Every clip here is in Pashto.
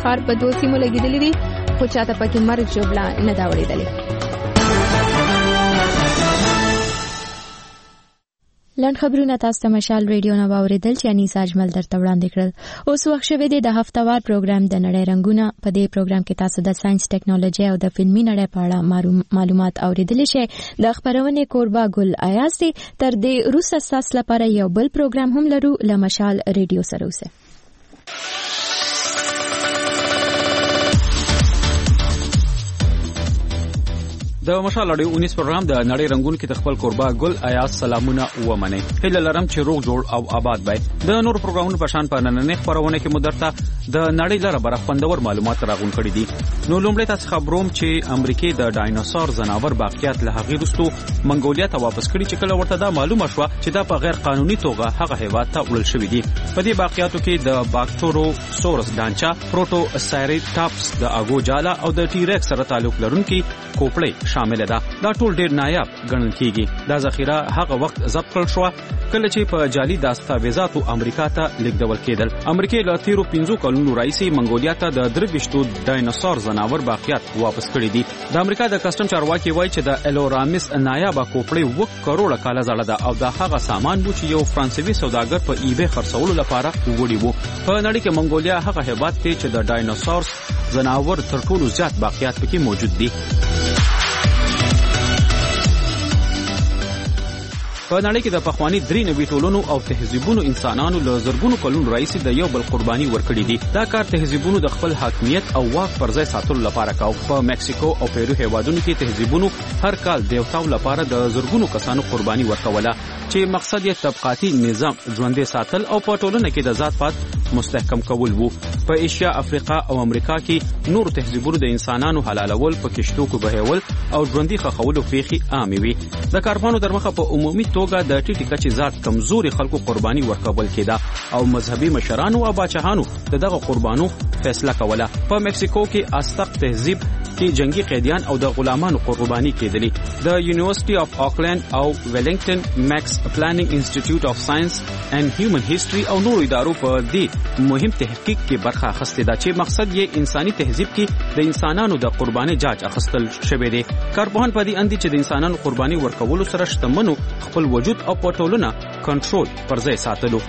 ښار په 2 سیمو لګیدلې دي خو چاته پکې مرګ جوړه نه دا وړېدلې. لنډ خبرونه تاسو ته مشال ریډیو نه واوریدل چې انیس اجمل درته وړاندې کړل. اوس وخت شوی دی د هفتهوار پروګرام د نړۍ رنگونه. په دې پروګرام کې تاسو د ساينس ټیکنالوژي او د فلمي نړۍ په اړه معلومات اوریدلی شئ. د خبرونه کوربه ګل ایاز دی. تر دې وروسته تاسو لپاره یو بل پروګرام هم لرو له مشال ریډیو سره اوسه. د مشال اړیو 19 پروګرام د نړۍ رنگونو کې خپل قربا ګل ایاز سلامونه ومنه. هله لرم چې روغ جوړ او آباد وي. د نور پروګرامونو په شان په نننې خبرونه کې مدرته د نړۍ لپاره برخوندور معلومات راغون کړي دي. نو لومړی تاسو خبروم چې امریکای د ډایناسور زناور باقیات له هغې وروسته منګولیا ته واپس کړي چې کله ورته دا معلومه شوه چې دا په غیر قانوني توګه هغه هیواد ته وړل شوی دي. په دې باقیاتو کې د باکټوروسورس ډانچا، پروټوسایریټاپس، د اګو جالا او د ټیریکس سره تعلق لرونکي کوپړې شامل ده. دا ټول ډیر نایاب ګڼل کیږي. دا ذخیره هغه وخت ضبط کړل شو کله چې په جعلي دستاویزاتو امریکا ته لیږدول کېدل. امریکای له تیرو 15 کلونو راهیسې منګولیا ته د 23 ډایناسور زناور باقیات واپس کړي دي. د امریکا د کسٹم چارواکي وایي چې د الورامس نایابه کوپړې 1 کروڑه کاله زړه ده او دا هغه سامان و چې یو فرانسوي سوداګر په ایبه خرڅولو لپاره وړي وو. په نړۍ کې منګولیا هغه هیواد دی چې د ډایناسورز زناور تر ټولو زیات باقیات پکې موجود دي. په نړۍ کې د پخوانی 93 ټولنو او تهذیبونو انسانانو له زرګونو کلونو راهیسې د یو بل قرباني ورکړي دي. دا کار تهذیبونو د خپل حاکمیت او واک پر ځای ساتلو لپاره کاوه. په میکسیکو او پیرو هیوادونو کې تهذیبونو هر کال دیوتاو لپاره د زرګونو کسانو قرباني ورکوله چې مقصد یې طبقاتي نظام ژوندې ساتل او په ټولنه کې د ذات پات مستحکم کول وو. په ایشیا، افریقا او امریکا کې نور تهذیبونو د انسانانو حلالول، په کشتو کې بهول او ژوندۍ خښولو پیښې عامې وي. د کارپانو در مخه په عمومي توګه د ټیټی کچې ذات کمزوري خلکو قرباني ورکول کېده او مذهبي مشرانو او باچهانو دغه قربانو فیصله کوله. په میکسیکو کې ازتک تهذیب کې جنگي قیدیان او د غلامانو قرباني کېدلې. د یونیورسيټي اف آکلند او ویلنګټن ماکس پلانینګ انسټیټیوټ اف ساينس اینڈ هیومن هیسټري او نورو ادارو په دې مهم تحقیق کې برخه اخیستې ده چې مقصد یې انساني تهذیب کې د انسانانو د قرباني جاج اخیستل شوی دی. کارپوهان په دې اندي چې د انسانانو قرباني ورکولو سره شتمنو خپل وجود او په ټولنه کنټرول پر ځای ساتلو.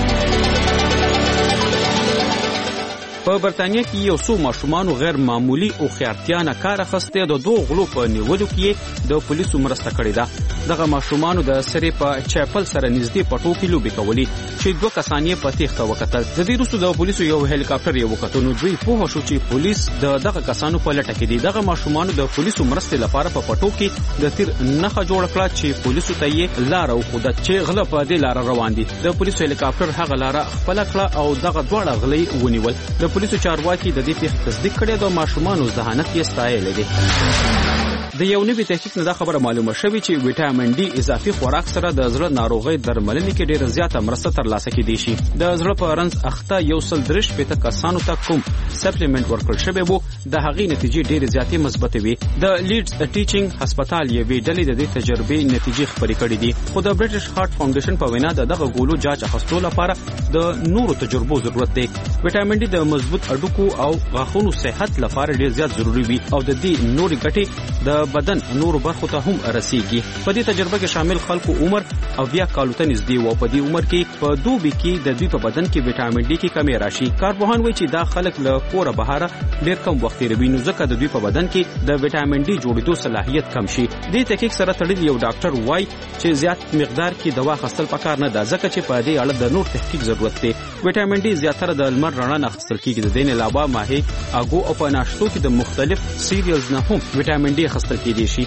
په برتانیا کې یو څو ماشومان غیر معمولی او خیارتیا نه کار اخیسته د 2 غلو په نیولو کې د پولیسو مرسته کړې ده. دغه ماشومان د سری په چاپل سره نږدې پټو کې لوبي کولې چې 2 کسان یې په تیښته وکتل. د دې وروسته د پولیسو یو هلیکاپټر یې وکتل نو دوی پوه شو چې پولیس دغه کسانو په لټه کې دي. دغه ماشومان د پولیسو مرستې لپاره په پټو کې د تیر نخښه جوړ کړه چې پولیسو ته یې لار او خودت چې غله په دې لار روان دي. د پولیسو هلیکاپټر هغه لار خپل کړه او دغه دواړه غلې ونیول. د پولیسو چارواکي د دې پیښې تصدیق کړی د ماشومان ذهانت یې ستایلی دی. د یو نوي تحقیق نه دا خبره معلومه شوې چې وټامین ډي اضافي خوراک سره د زړه ناروغۍ درملنې کې ډېره زیاته مرسته ترلاسه کېدای شي. د زړه په رنځ اخته 130 کسانو ته کوم سپلیمنټ ورکړل شوی وو د هغې نتیجې ډېرې زیاتې مثبتې وي. د لیډز ټیچینګ هسپتال یوې ډلې د دې تجربې نتیجې خپرې کړې دي خو د برټش هارت فاونډیشن په وینا دغه ګولو جاج اخیستو لپاره د نورو تجربو ضرورت دی. وټامین ډي د مضبوط هډوکو او غاښونو صحت لپاره ډېر زیات ضروري وي او د دې نورې ګټې د بدن نورو برخو ته هم رسیږي. په دې تجربه کې شامل خلکو عمر 80 کالو ته نږدې و. په دې عمر کې په دوبي کې د دوی په بدن کې وټامین ډي کې کمی راشي. کارپوهان وایي چې دا خلک له کوره بهاره ډېر کم وخت تیروي نو ځکه د دوی په بدن کې د وټامین ډي جوړېدو صلاحیت کم شي. دې تحقیق سره تړلي یو ډاکټر وایي چې زیات مقدار کې دوا اخیستل پکار نه ده ځکه چې په دې اړه د نور تحقیق ضرورت دی. وټامین ډي زیاتره د لمر رڼا نه اخیستل کېږي. د دې نه علاوه ماهي، اګو او په ناشتو کې د مختلف سیریلز نه هم وټامین ډي اخیستل کېدای شي.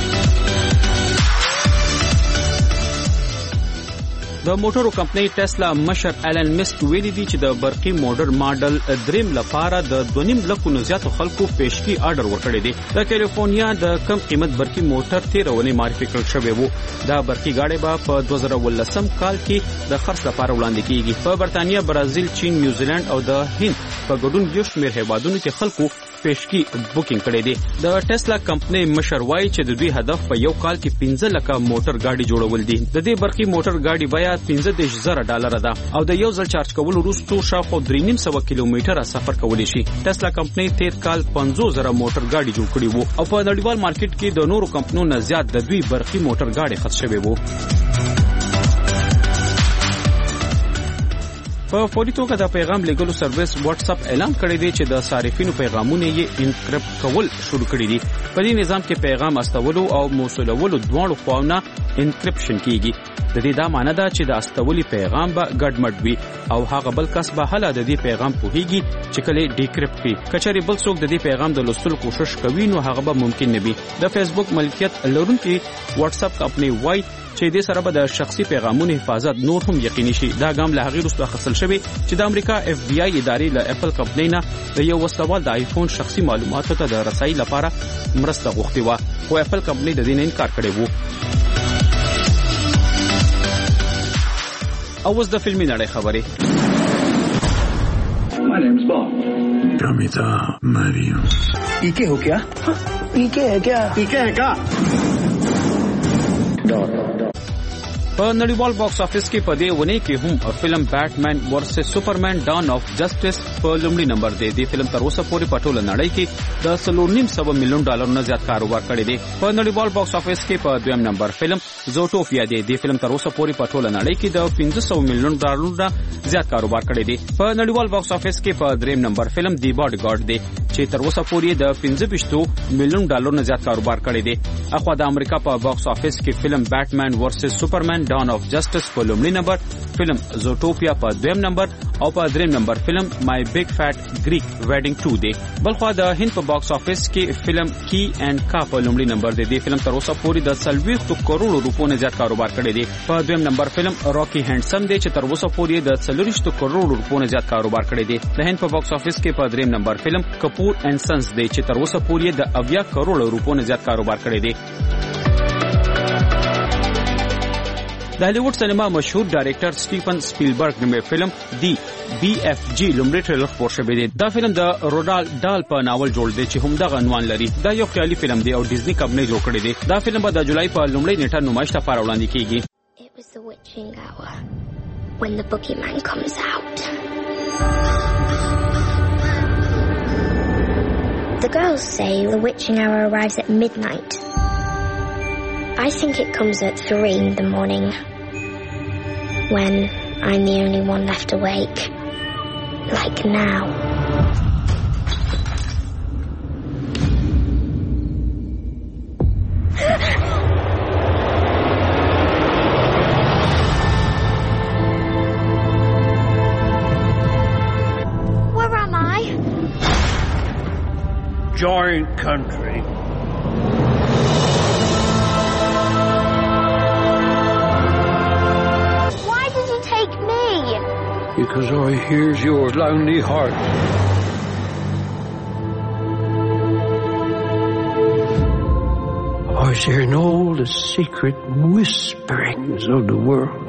د موټرو کمپنۍ ټسلا مشر ایلن مسک ویلي دی چې د برقي موټر ماډل دریم لپاره د 2.5 لکو نه زیاتو خلکو پیشکی آرډر ورکړی دی. د کیلیفورنیا د کم قیمت برقي موټر 13 ونې معرفي کړل شوی وو. دا برقي گاډي به په 2018 کال کې د خرڅ لپاره وړاندې کیږي. په برتانیا، برازیل، چین، نیوزیلند او د هند په ګډون یو شمېر هیوادونو کې خلکو پیشکی بوکینګ کړی دی. د ټسلا کمپنۍ مشر وایي چې د دوی هدف په یو کال کې 15 لک موټر ګاډي جوړول دي. د دې برقي موټر ګاډي بیا $15,000 ده او د یو ځل چارج کولو وروسته شاوخوا 3.5 کیلومتره سفر کولی شي. ټسلا کمپنۍ تیر کال 50,000 موټر ګاډي جوړ کړي وو او په نړیوال مارکیټ کې د نورو کمپنیو نه زیات د دوی برقي موټر ګاډي خرڅ شوی وو. په فوري توګه د پیغام لیږلو سرویس واتس اپ اعلان کړی دی چې د صارفینو پیغامونه یې انکریپټ کول شروع کړي دي. په دې نظام کې پیغام استولو او موصولولو دواړو خواونه انکریپشن کیږي. د دې دا معنی ده چې د استولي پیغام به ګډمډ وي او هغه بل کس به هله د دې پیغام پوهیږي چې کله ډیکریپټ کړي. کچاري بل څوک د دې پیغام د لوستلو کوشش کوي نو هغه به ممکن نه وي. د فیسبوک ملکیت لرونکي واتس اپ کمپنۍ وایي چې دې سره به د شخصي پیغامونو حفاظت نور هم یقیني شي. دا ګام له هغې وروسته اخیستل شوی چې د امریکا FBI ادارې له اپل کمپنۍ نه د یو وسوال د آیفون شخصي معلوماتو ته د رسایي لپاره مرسته غوښتې وه، خو اپل کمپنۍ د دې نه انکار کړی و. او اوس د فلمي نړۍ خبرې. My name's Bob. Kamita Mariam. पीके हो क्या? पीके है क्या? पीके है क्या? په نړیوال باکس افیس کې په دې ونې کې هم فلم بیټمن ورسس سپرمن ډان اف جسټس په لومړي نمبر دی. دې فلم تر اوسه پورې په ټوله نړۍ کې د $4.5 ملیون نه زیات کاروبار کړی دی. په نړیوال باکس افیس کې په دویم نمبر فلم زوټوپیا دی. دې فلم تر اوسه پورې په ټوله نړۍ کې د $500 ملیون نه زیات کاروبار کړی دی. په نړیوال باکس افیس کې په دریم نمبر فلم دی باډي ګارد دی چې تر اوسه پورې د $25 ملیون نه زیات کاروبار کړی دی. اخوا د امریکا په باکس افیس کې فلم بیټمن ورسس سپرمن ډان اف جسټس په لومړي نمبر، فلم زوټوپیا په دویم نمبر او په دریم نمبر فلم مای بیگ فیٹ گریک ویډینګ 2 دی. بلخوا د هند په باکس افیس کې فلم کی اینڈ کا په لومړي نمبر دی. د فلم تر اوسه پورې د 40 کروڑ روپو نه زیات کاروبار کړی دی. په دویم نمبر فلم راکی هینډسم دی چې تر اوسه پورې د 40 کروڑ روپو نه زیات کاروبار کړی دی. د هند په باکس افیس کې په دریم نمبر فلم کپور اینڈ سنز دی چې تر اوسه پورې د 80 کروڑ روپو نه زیات کاروبار کړی دی. د هالیوډ سینما مشهور ډایرکټر سټیفن سپیلبرګ نومې فلم دی BFG لومړی ټریلر خپور شوی دی. دا فلم د رونالډ ډال په ناول جوړ دی چې همدغه عنوان لري. دا یو خیالي فلم دی او ډیزنی کمپنۍ جوړ کړی دی. دا فلم به د جولای په لومړۍ نیټه نمایش لپاره وړاندې کیږي. It was the witching hour when the boogeyman comes out. The girls say the witching hour arrives at midnight. I think it comes at 3 in the morning, when I'm the only one left awake, like now. Where am I? Giant country. Because I hears your lonely heart. I was hearing all the secret whisperings of the world.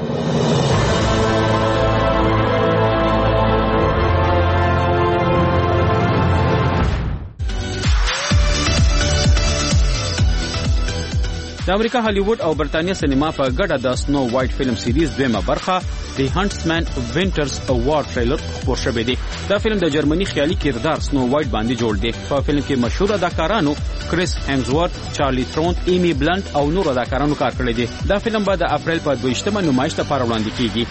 د امریکا هالیوډ او برتانیا سینما په ګډه د سنو وایټ فلم سیریز دیمه برخه دی هانټسمن وینټرز وار ټریلر خپور شوی دی. دا فلم د جرمني خیالي کردار سنو وایټ باندې جوړ دی. په فلم کې مشهور اداکارانو کریس هیمزورث، چارلی ترون، ایمی بلنت او نور اداکارانو کار کړی دی. دا فلم به د اپریل په 22مه نمایش لپاره وړاندې کیږي.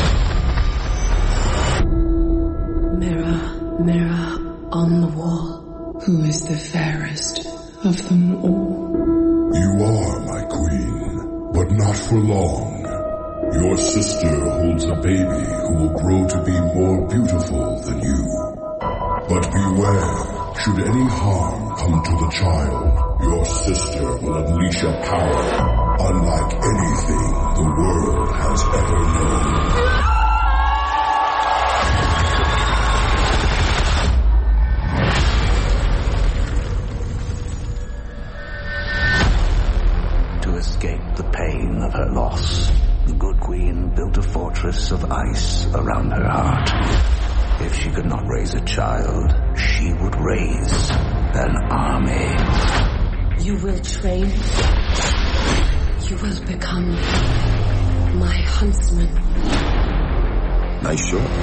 Mirror, mirror on the wall, who is the fairest of them all? You are my queen, but not for long. Your sister holds a baby who will grow to be more beautiful than you. But beware, should any harm come to the child, your sister will unleash a power unlike anything the world has ever known. Escape the pain of her loss, the good queen built a fortress of ice around her heart. If she could not raise a child, she she would raise an army. You will train. You will become my huntsman. Are you sure?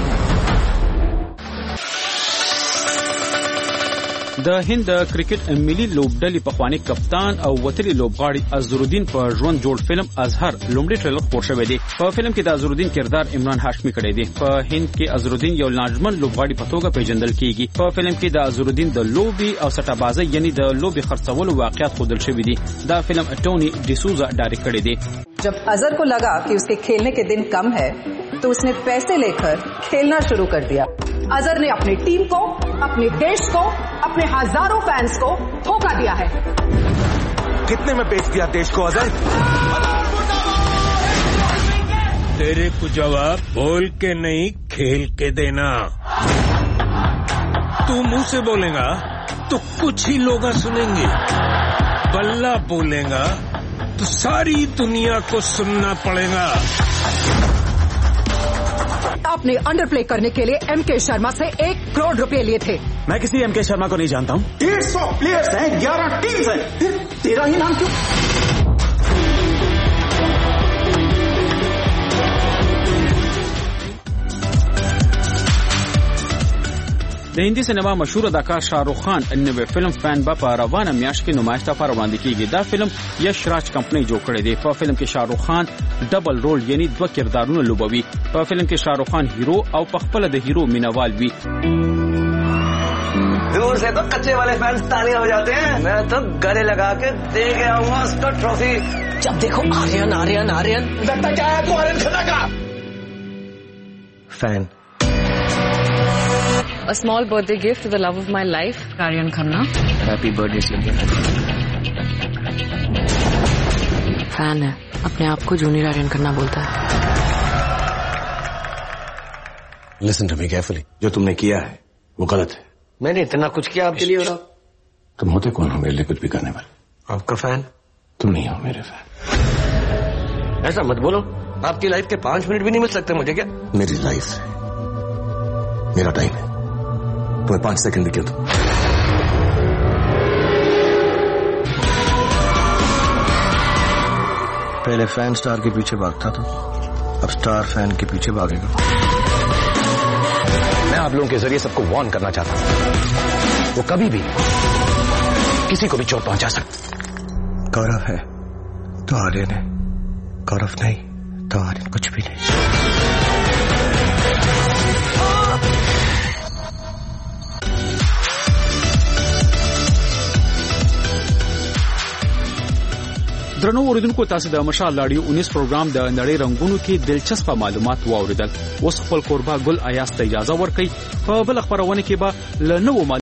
د هند د کرکټ ملي لوبډلې پخوانی کپتان او وتلي لوبغاړي اظهرالدین په ژوند جوړ فلم اظهر لومړی ټریلر خپور شوی دی. په فلم کې د اظهرالدین کردار عمران هاشمي کړی دی. په هند کې اظهرالدین یو لاجمن لوبغاړي په توګه پیژندل کیږي. په فلم کې د اظهرالدین د لوبي او سټابازي یعنی د لوبي خرڅولو واقعیت ښودل شوی دي. دا فلم ټونی ډیسوزا ډایرکټ کړی دی. जब अजहर को लगा कि उसके खेलने के दिन कम है तो उसने पैसे लेकर खेलना शुरू कर दिया. अजहर ने अपनी टीम को, अपने देश को, अपने हजारों फैंस को धोखा दिया है. कितने में बेच दिया देश को अजहर? तेरे को जवाब बोल के नहीं खेल के देना. तू मुंह से बोलेगा तो कुछ ही लोग सुनेंगे, बल्ला बोलेगा तो सारी दुनिया को सुनना पड़ेगा. आपने अंडरप्ले करने के लिए एमके शर्मा से 1 करोड़ रुपए लिए थे. मैं किसी एमके शर्मा को नहीं जानता हूँ. 150 प्लेयर्स हैं, 11 टीम्स हैं, तेरा ही नाम क्यों? د هندي سینما مشهور اداکار شاهرخ خان نوې فلم فین با په روانه میاشت کې نمایش ته وړاندې کیږي. دا فلم یش راج کمپنۍ جوړ کړی دی. په فلم کې شاهرخ خان ډبل رول یعنی 2 کردارونه لوبوي. په فلم کې شاهرخ خان هیرو او په خپل د هیرو مینوال وي. दूर से तो कच्चे वाले फैंस तालियां हो जाते हैं. मैं तो गले लगा के दे के आऊंगा उसका ट्रॉफी. जब देखो आर्यन आर्यन आर्यन लगता क्या है आपको आर्यन खन्ना का fan. A small birthday gift to the love of my life, Aryan Khanna. Happy birthday, Cynthia. Fan है, अपने आप को जूनियर आर्यन खन्ना बोलता है. Listen to me carefully. जो तुमने किया है वो गलत है. मैंने इतना कुछ किया आपके लिए. और तुम होते कौन हो मेरे लिए कुछ भी करने वाले? आपका फैन. तुम नहीं हो मेरे फैन. ऐसा मत बोलो. आपकी लाइफ के 5 मिनट भी नहीं मिल सकते मुझे क्या? मेरी लाइफ है, मेरा टाइम है. तुम्हें 5 सेकंड भी क्यों दो? पहले फैन स्टार के पीछे भागता था, अब स्टार फैन के पीछे भागेगा. मैं आप लोगों के जरिए सबको वार्न करना चाहता हूं, वो कभी भी किसी को भी चोट पहुंचा सकता. गौरव है तो आर्यन है, गौरव नहीं तो आर्यन कुछ भी नहीं. درنو اوریدونکو تاسو د مشال لاډیو 19 پروګرام د نړۍ رنگونو کې دلچسپ معلومات واوریدل. اوس خپل قربا ګل ایاس ته اجازه ورکړئ. په بل خبرونه کې به له نوو